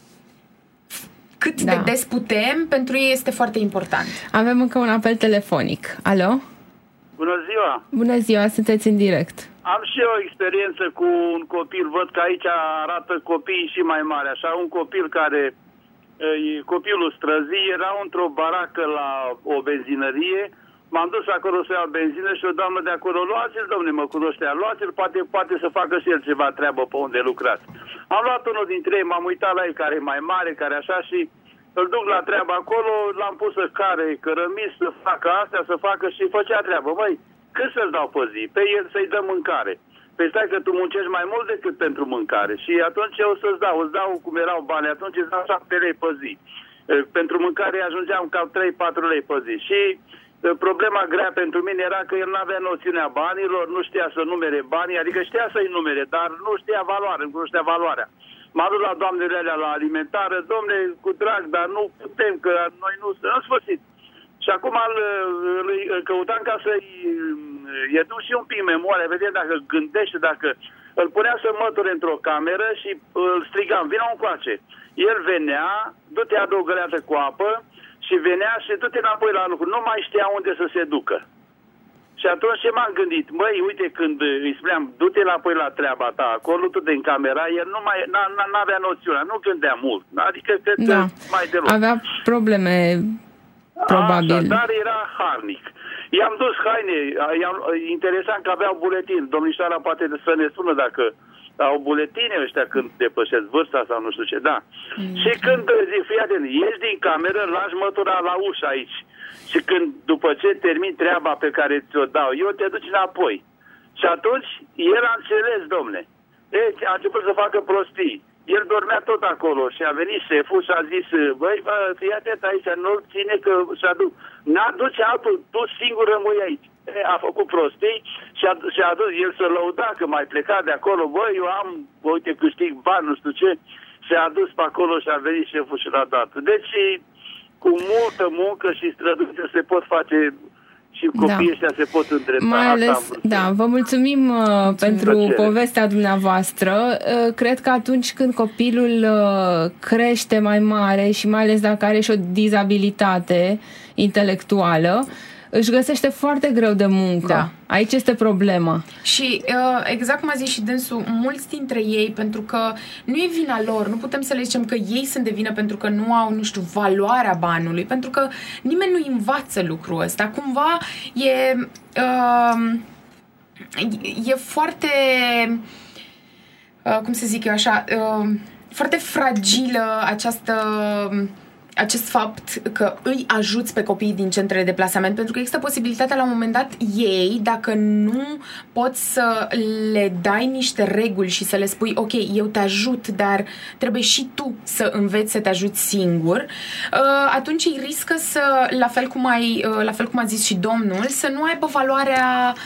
cât da. de des putem, pentru ei este foarte important. Avem încă un apel telefonic. Alo? Bună ziua! Bună ziua, sunteți în direct. Am și eu o experiență cu un copil. Văd că aici arată copiii și mai mari. Așa, un copil care... Copilul străzii era într-o baracă la o benzinărie, M-am dus acolo să iau benzină și o doamnă de acolo, luați-l, domne, mă cunoștea, luați-l, poate, poate să facă și el ceva treabă pe unde lucrați. Am luat unul dintre ei, m-am uitat la el care e mai mare, care așa și îl duc la treabă acolo, l-am pus să care cărămis, să facă astea, să facă și făcea treabă. Măi, cât să-l dau pe zi? Pe el să-i dă mâncare. Păi stai că tu muncești mai mult decât pentru mâncare. Și atunci eu să-ți dau, îți dau cum erau bani, atunci îți dau șapte lei pe zi. Pentru mâncare ajungeam cam trei patru lei pe zi. Și problema grea pentru mine era că el nu avea noțiunea banilor, nu știa să numere banii, adică știa să-i numere, dar nu știa valoarea, nu știa valoarea. M-a dus la doamnele alea la alimentară, domne, cu drag, dar nu putem, că noi nu suntem în sfârșit. Și acum îl, îl, îl căutam ca să-i educ și un pic memoria, vedem dacă gândește, dacă îl punea să măture într-o cameră și îl strigam, vină încoace. El venea, du-te adă o găleată cu apă și venea și du-te înapoi la lucru. Nu mai știa unde să se ducă. Și atunci ce m-am gândit? Măi, uite, când îi spuneam, du-te înapoi la treaba ta, acolo tu de în camera, el nu mai n-avea noțiunea, nu gândea mult. Adică cred că da. mai deloc. Avea probleme, probabil. Așa, dar era harnic. I-am dus haine, i-am, interesant că aveau buletin. Domnișoara poate să ne spună dacă au buletine ăștia când depășesc vârsta sau nu știu ce, da. Mm. Și când zic, fii atent, ieși din cameră, lași mătura la ușă aici. Și când, după ce termin treaba pe care ți-o dau, eu te duci înapoi. Și atunci, el a înțeles, domne. Deci, a început să facă prostii. El dormea tot acolo și a venit șeful și a zis, băi, bă, fii atent aici, nu-l ține că și-a dus. N-a dus altul, tu singur rămâi aici. A făcut prostii și a, și a dus, el să lăuda că mai pleca de acolo, băi, eu am, uite, câștig bani, nu știu ce, și a dus pe acolo și a venit șeful și l-a dat. Deci, cu multă muncă și străduință se pot face și copiii ăștia da. se pot îndrepta. Mai ales, da, vă mulțumim uh, pentru plăcere. povestea dumneavoastră. Uh, cred că atunci când copilul uh, crește mai mare și mai ales dacă are și o dizabilitate intelectuală, își găsește foarte greu de muncă. Da. Aici este problema. Și exact cum a zis și dânsul, mulți dintre ei, pentru că nu e vina lor, nu putem să le zicem că ei sunt de vină pentru că nu au, nu știu, valoarea banului, pentru că nimeni nu învață lucrul ăsta. Cumva e uh, e foarte uh, cum să zic eu așa, uh, foarte fragilă această acest fapt că îi ajuți pe copiii din centrele de plasament, pentru că există posibilitatea la un moment dat ei, dacă nu poți să le dai niște reguli și să le spui, ok, eu te ajut, dar trebuie și tu să înveți să te ajuți singur, atunci ei riscă să, la fel cum, ai, la fel cum a zis și domnul, să nu aibă valoarea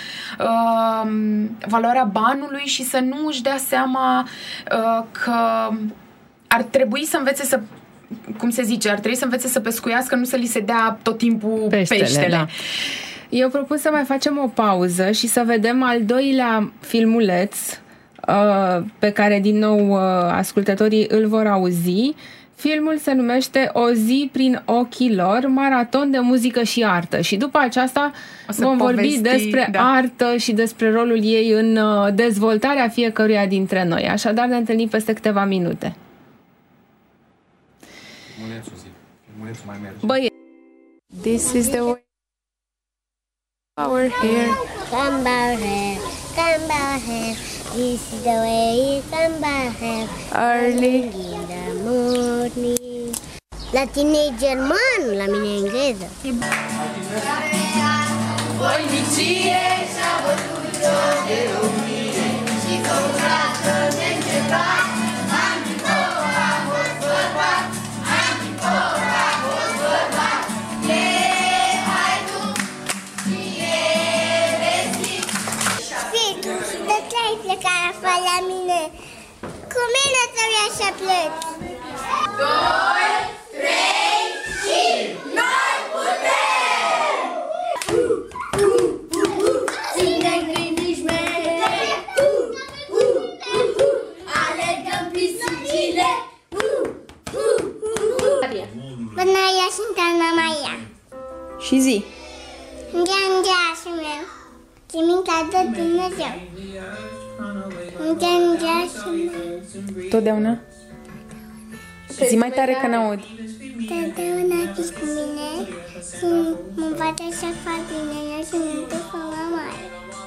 valoarea banului și să nu își dea seama că ar trebui să învețe să cum se zice, ar trebui să învețe să pescuiască, nu să li se dea tot timpul peștele. peștele. Da. Eu propun să mai facem o pauză și să vedem al doilea filmuleț uh, pe care din nou uh, ascultătorii îl vor auzi. Filmul se numește O zi prin ochii lor, maraton de muzică și artă. Și după aceasta vom povesti, vorbi despre da. artă și despre rolul ei în uh, dezvoltarea fiecăruia dintre noi. Așadar ne întâlnim peste câteva minute. Băie. This is the way our hair. Samba hair, samba hair. This is the way samba hair. Early in the morning. La tine e german, la mine e engleză. Voi micie și-a bătut-o de lumine și căurată de încetat. La mine. Cu mine trebuie să pleci. Doi, trei și noi putem! Ține grinici mele, alegăm pisicile. Până eu sunt Ana Maria. Și zi. Îngeangeașul meu, ți-mintea de Dumnezeu. Totdeauna? Zi mai tare că n-aud. Totdeauna fiți cu mine și mă învață să fac bine eu și nu te fac mai mare.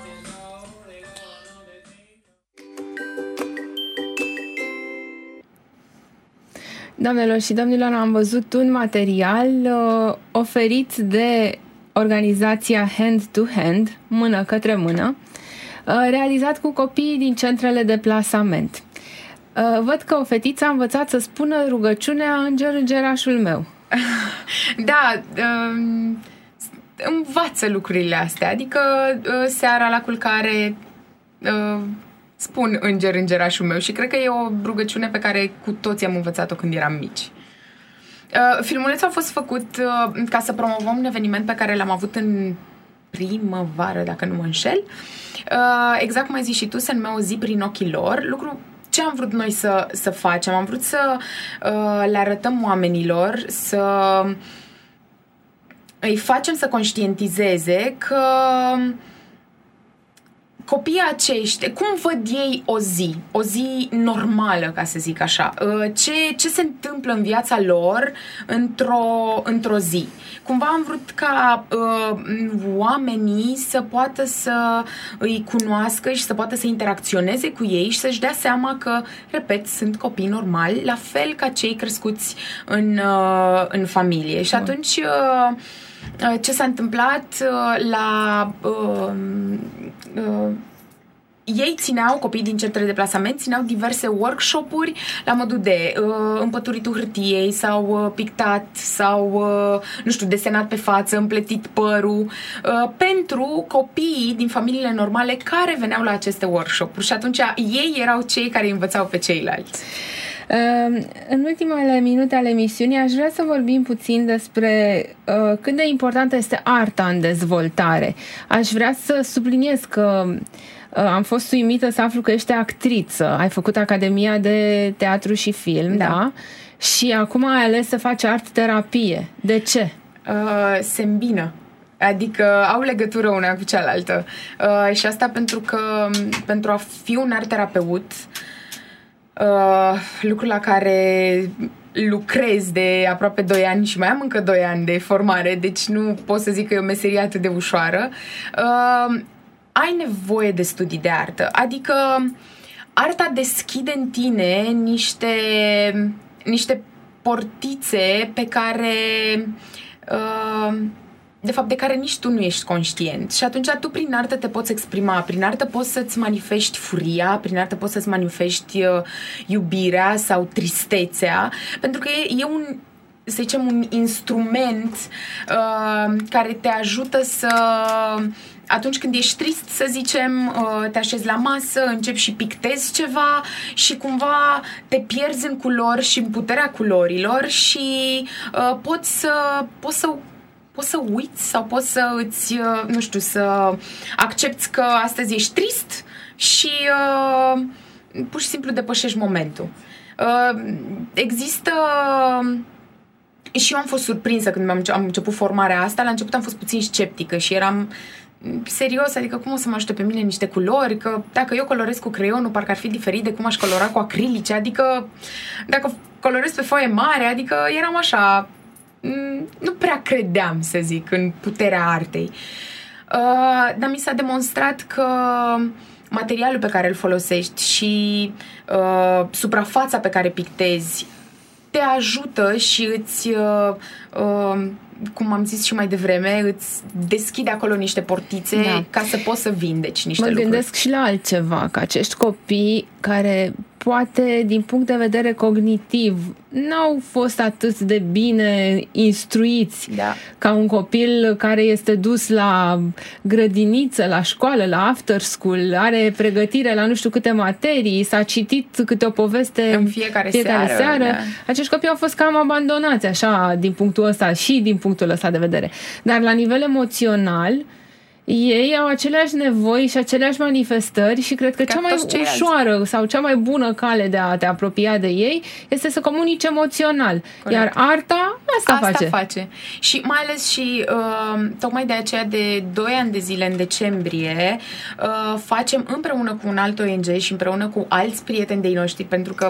Doamnelor și domnilor, am văzut un material uh, oferit de organizația Hand to Hand, mână către mână, uh, realizat cu copiii din centrele de plasament. Uh, văd că o fetiță a învățat să spună rugăciunea Înger, îngerașul meu. Da, uh, învață lucrurile astea, adică uh, seara la culcare uh, spun Înger, îngerașul meu și cred că e o rugăciune pe care cu toții am învățat-o când eram mici. Uh, filmulețul a fost făcut uh, ca să promovăm un eveniment pe care l-am avut în primăvară, dacă nu mă înșel. Uh, exact cum ai zis și tu, se numea O zi prin ochii lor. Lucru ce am vrut noi să, să facem? Am vrut să uh, le arătăm oamenilor, să îi facem să conștientizeze că copiii aceștia, cum văd ei o zi, o zi normală, ca să zic așa, ce, ce se întâmplă în viața lor într-o, într-o zi. Cumva am vrut ca uh, oamenii să poată să îi cunoască și să poată să interacționeze cu ei și să-și dea seama că, repet, sunt copii normali, la fel ca cei crescuți în, uh, în familie. Și atunci uh, ce s-a întâmplat la uh, uh, ei țineau, copiii din centrele de plasament țineau diverse workshop-uri la modul de uh, împăturitul hârtiei sau uh, pictat sau uh, nu știu, desenat pe față, împletit părul uh, pentru copiii din familiile normale care veneau la aceste workshop-uri și atunci ei erau cei care îi învățau pe ceilalți. În ultimele minute ale emisiunii aș vrea să vorbim puțin despre uh, cât de importantă este arta în dezvoltare. Aș vrea să subliniez că uh, am fost uimită să aflu că ești actriță. Ai făcut Academia de Teatru și Film, da? da? Și acum ai ales să faci art-terapie. De ce? Uh, se îmbină. Adică au legătură una cu cealaltă. Uh, și asta pentru că pentru a fi un art-terapeut, Uh, lucru la care lucrez de aproape doi ani și mai am încă doi ani de formare, deci nu pot să zic că e o meserie atât de ușoară. Uh, ai nevoie de studii de artă, adică arta deschide în tine niște, niște portițe pe care uh, de fapt de care nici tu nu ești conștient. Și atunci tu prin artă te poți exprima, prin artă poți să-ți manifesti furia, prin artă poți să-ți manifesti uh, iubirea sau tristețea, pentru că e, e un, să zicem, un instrument uh, care te ajută să, atunci când ești trist, să zicem, uh, te așezi la masă, începi și pictezi ceva și cumva te pierzi în culori și în puterea culorilor și uh, poți să, poți să poți să uiți sau poți să îți, nu știu, să accepti că astăzi ești trist și uh, pur și simplu depășești momentul. Uh, există... Și eu am fost surprinsă când am început formarea asta. La început am fost puțin sceptică și eram serios, adică cum o să mă ajute pe mine niște culori, că dacă eu colorez cu creionul parcă ar fi diferit de cum aș colora cu acrilice, adică dacă colorez pe foaie mare, adică eram așa... nu prea credeam, să zic, în puterea artei. Uh, dar mi s-a demonstrat că materialul pe care îl folosești și uh, suprafața pe care pictezi te ajută și îți, uh, uh, cum am zis și mai devreme, îți deschide acolo niște portițe, da, ca să poți să vindeci niște mă lucruri. Mă gândesc și la altceva, că acești copii care poate din punct de vedere cognitiv n-au fost atât de bine instruiți, da, ca un copil care este dus la grădiniță, la școală, la after school, are pregătire la nu știu câte materii, s-a citit câte o poveste în fiecare, fiecare seară. seară. Da. Acești copii au fost cam abandonați așa din punctul ăsta și din punctul ăsta de vedere. Dar la nivel emoțional ei au aceleași nevoi și aceleași manifestări și cred că ca cea mai ușoară sau cea mai bună cale de a te apropia de ei este să comunici emoțional. Corect. Iar arta asta, asta face. face. Și mai ales și uh, tocmai de aceea de doi ani de zile în decembrie uh, facem împreună cu un alt O N G și împreună cu alți prieteni de-ai noștri, pentru că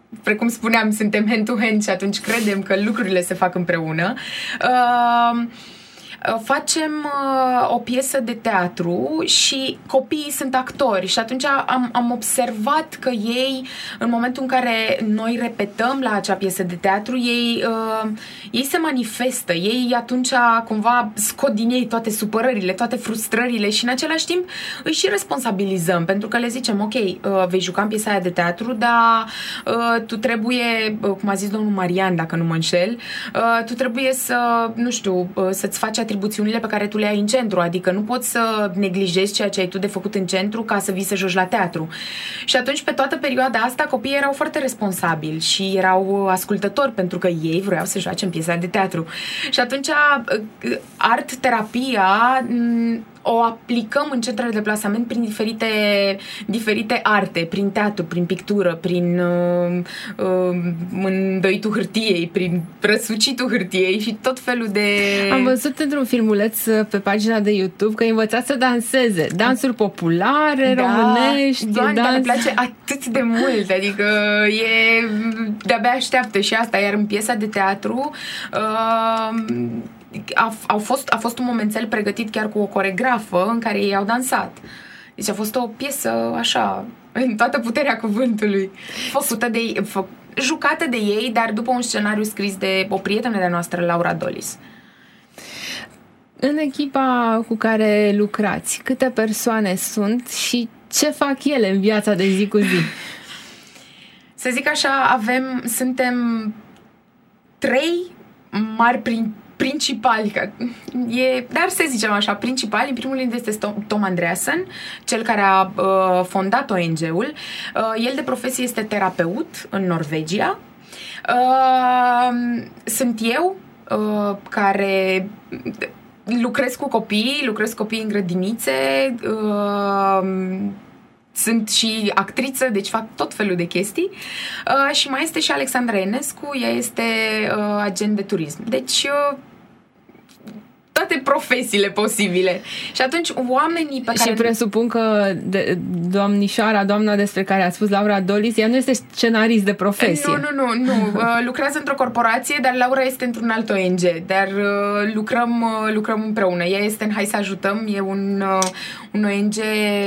precum spuneam, suntem hand-to-hand și atunci credem că lucrurile se fac împreună. Uh, Facem uh, o piesă de teatru și copiii sunt actori și atunci am, am observat că ei, în momentul în care noi repetăm la acea piesă de teatru, ei, uh, ei se manifestă, ei atunci cumva scot din ei toate supărările, toate frustrările și în același timp îi și responsabilizăm, pentru că le zicem, ok, uh, vei juca în piesa aia de teatru, dar uh, tu trebuie, uh, cum a zis domnul Marian, dacă nu mă înșel, uh, tu trebuie să, nu știu, uh, să-ți faci atribuțiunile pe care tu le ai în centru, adică nu poți să neglijezi ceea ce ai tu de făcut în centru ca să vii să joci la teatru. Și atunci, pe toată perioada asta, copiii erau foarte responsabili și erau ascultători pentru că ei vreau să joace în piesa de teatru. Și atunci, art-terapia o aplicăm în centrele de plasament prin diferite, diferite arte, prin teatru, prin pictură, prin uh, uh, îndoitul hârtiei, prin răsucitul hârtiei și tot felul de... Am văzut într-un filmuleț pe pagina de YouTube că îi învățați să danseze. Dansuri populare, da, românești. Doamne, dans... dar îmi place atât de mult, adică e... de-abia așteaptă și asta, iar în piesa de teatru... Uh, A, a, fost, a fost un momențel pregătit chiar cu o coregrafă în care ei au dansat. Deci a fost o piesă așa, în toată puterea cuvântului, făcută de ei, fă, jucată de ei, dar după un scenariu scris de o prietenă de-a noastră, Laura Dolis. În echipa cu care lucrați, câte persoane sunt și ce fac ele în viața de zi cu zi? Să zic așa, avem, suntem trei mari prin principali, e, dar să zicem așa, principali, în primul rând este Tom Andreasen, cel care a uh, fondat O N G-ul. Uh, el de profesie este terapeut în Norvegia. Uh, sunt eu, uh, care lucrez cu copii, lucrez cu copii în grădinițe, uh, sunt și actriță, deci fac tot felul de chestii. Uh, și mai este și Alexandra Enescu, ea este uh, agent de turism. Deci uh, toate profesiile posibile. Și atunci oamenii pe care... Și presupun că de, domnișoara, doamna despre care a spus Laura Dolis, ea nu este scenarist de profesie. Nu, nu, nu. nu. Uh, lucrează într-o corporație, dar Laura este într-un alt O N G. Dar uh, lucrăm, uh, lucrăm împreună. Ea este în Hai să ajutăm. E un, uh, un O N G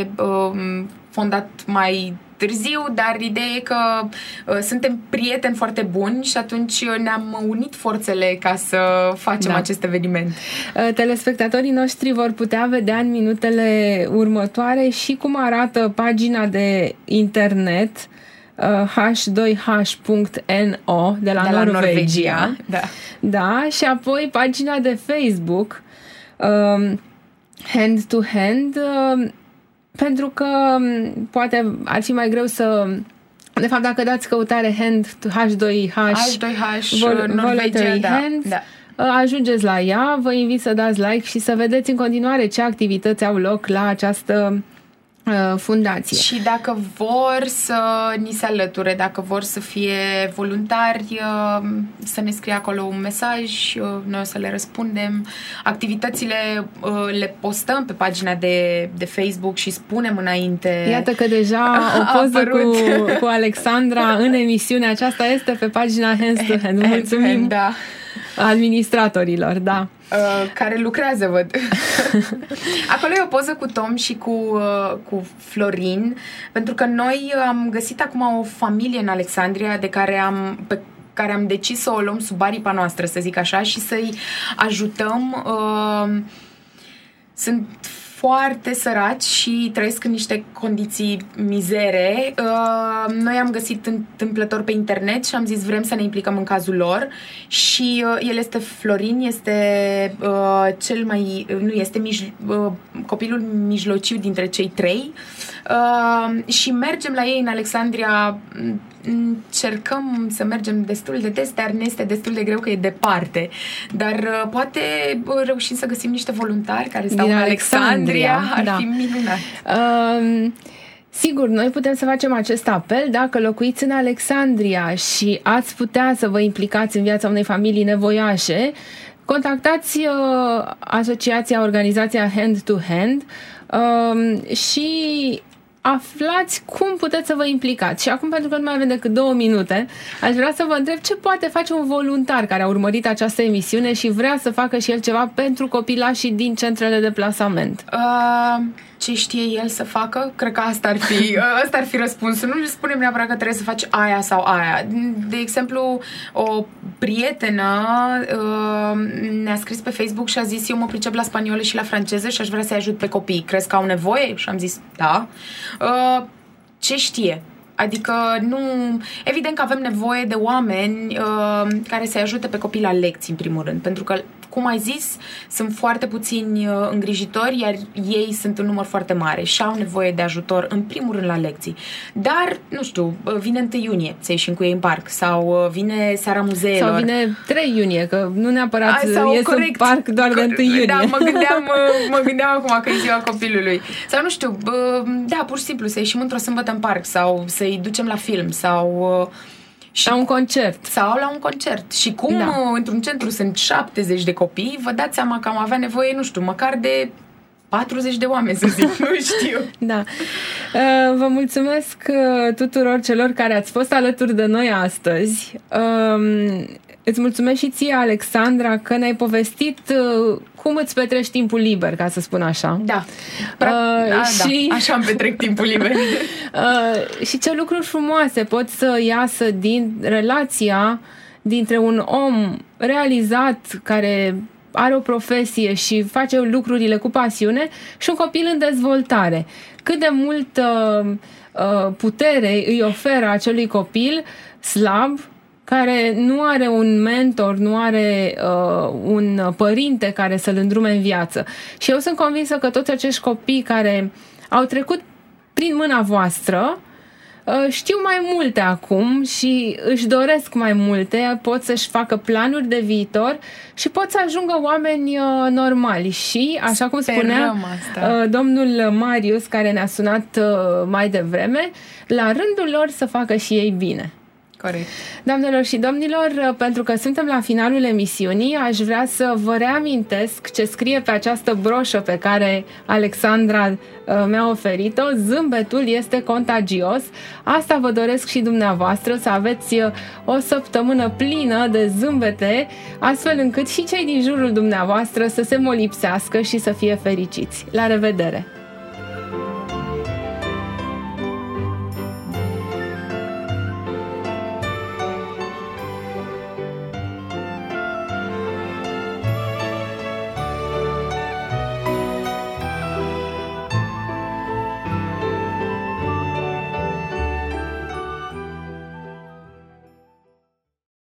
uh, fondat mai târziu, dar ideea e că uh, suntem prieteni foarte buni și atunci ne-am unit forțele ca să facem da. acest eveniment. Uh, telespectatorii noștri vor putea vedea în minutele următoare și cum arată pagina de internet uh, h doi h punct n o de la, de la Norvegia. Norvegia. Da. Da, și apoi pagina de Facebook uh, Hand to Hand, uh, pentru că poate ar fi mai greu să... De fapt, dacă dați căutare hand to H doi H, H doi H Norvegia, da, hand, da. Ajungeți la ea, vă invit să dați like și să vedeți în continuare ce activități au loc la această fundație. Și dacă vor să ni se alăture, dacă vor să fie voluntari, să ne scrie acolo un mesaj, noi o să le răspundem. Activitățile le postăm pe pagina de, de Facebook și spunem înainte. Iată că deja o poză cu, cu Alexandra în emisiunea aceasta este pe pagina Hands to Hand. Mulțumim da. administratorilor, da. Uh, care lucrează, văd. Acolo e o poză cu Tom și cu, uh, cu Florin, pentru că noi am găsit acum o familie în Alexandria de care am, pe care am decis să o luăm sub aripa noastră, să zic așa, și să-i ajutăm. Uh, sunt foarte săraci și trăiesc în niște condiții mizere. Uh, noi am găsit întâmplător pe internet și am zis vrem să ne implicăm în cazul lor și uh, el este Florin, este uh, cel mai, nu, este mij, uh, copilul mijlociu dintre cei trei uh, și mergem la ei în Alexandria. Încercăm să mergem destul de des, dar ne este destul de greu că e departe. Dar uh, poate uh, reușim să găsim niște voluntari care stau din în Alexandria. Alexandria. Ar da. fi minunat. Uh, sigur, noi putem să facem acest apel dacă locuiți în Alexandria și ați putea să vă implicați în viața unei familii nevoiașe. Contactați uh, asociația, organizația Hand to Hand uh, și aflați cum puteți să vă implicați. Și acum, pentru că nu mai avem decât două minute, aș vrea să vă întreb ce poate face un voluntar care a urmărit această emisiune și vrea să facă și el ceva pentru copilașii din centrele de plasament. Uh, ce știe el să facă? Cred că asta ar fi, asta ar fi răspunsul. Nu le spunem neapărat că trebuie să faci aia sau aia. De exemplu, o prietenă uh, ne-a scris pe Facebook și a zis: eu mă pricep la spaniolă și la franceză și aș vrea să-i ajut pe copii. Crezi că au nevoie? Și am zis da. Uh, ce știe? Adică nu... Evident că avem nevoie de oameni uh, care să-i ajute pe copii la lecții, în primul rând. Pentru că, cum ai zis, sunt foarte puțini uh, îngrijitori, iar ei sunt în număr foarte mare și au nevoie de ajutor, în primul rând, la lecții. Dar, nu știu, vine întâi iunie să ieșim cu ei în parc sau uh, vine seara muzeelor. Sau vine trei iunie, că nu neapărat A, ies în parc doar de întâi iunie. Da, mă gândeam, uh, mă gândeam acum că e ziua copilului. Sau, nu știu, uh, da, pur și simplu, să ieșim într-o sâmbătă în parc sau să-i ducem la film sau... Și la un concert. Sau la un concert. Și cum da. într-un centru sunt șaptezeci de copii, vă dați seama că am avea nevoie, nu știu, măcar de patruzeci de oameni, să zic, nu știu. Da. Vă mulțumesc tuturor celor care ați fost alături de noi astăzi. Îți mulțumesc și ție, Alexandra, că ne-ai povestit cum îți petreci timpul liber, ca să spun așa. Da. Pra- uh, da, și... da. Așa îmi petrec timpul liber. uh, și ce lucruri frumoase pot să iasă din relația dintre un om realizat care are o profesie și face lucrurile cu pasiune și un copil în dezvoltare. Cât de multă uh, putere îi oferă acelui copil slab, care nu are un mentor, nu are uh, un părinte care să-l îndrume în viață. Și eu sunt convinsă că toți acești copii care au trecut prin mâna voastră uh, știu mai multe acum și își doresc mai multe, pot să-și facă planuri de viitor și pot să ajungă oameni uh, normali. Și, așa cum spunea uh, domnul Marius, care ne-a sunat uh, mai devreme, la rândul lor să facă și ei bine. Corect. Doamnelor și domnilor, pentru că suntem la finalul emisiunii, aș vrea să vă reamintesc ce scrie pe această broșă pe care Alexandra mi-a oferit-o. Zâmbetul este contagios. Asta vă doresc și dumneavoastră, să aveți o săptămână plină de zâmbete, astfel încât și cei din jurul dumneavoastră să se molipsească și să fie fericiți. La revedere!